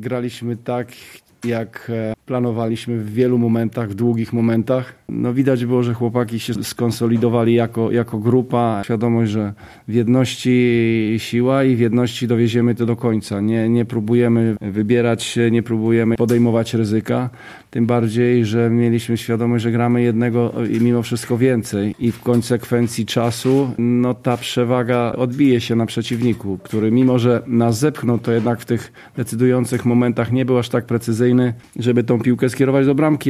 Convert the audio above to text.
graliśmy tak, jak planowaliśmy w wielu momentach, w długich momentach. No widać było, że chłopaki się skonsolidowali jako grupa. Świadomość, że w jedności siła i w jedności dowieziemy to do końca. Nie próbujemy wybierać się, nie próbujemy podejmować ryzyka. Tym bardziej, że mieliśmy świadomość, że gramy jednego i mimo wszystko więcej. I w konsekwencji czasu no ta przewaga odbije się na przeciwniku, który mimo, że nas zepchnął, to jednak w tych decydujących momentach nie był aż tak precyzyjny, żeby tą piłkę skierować do bramki.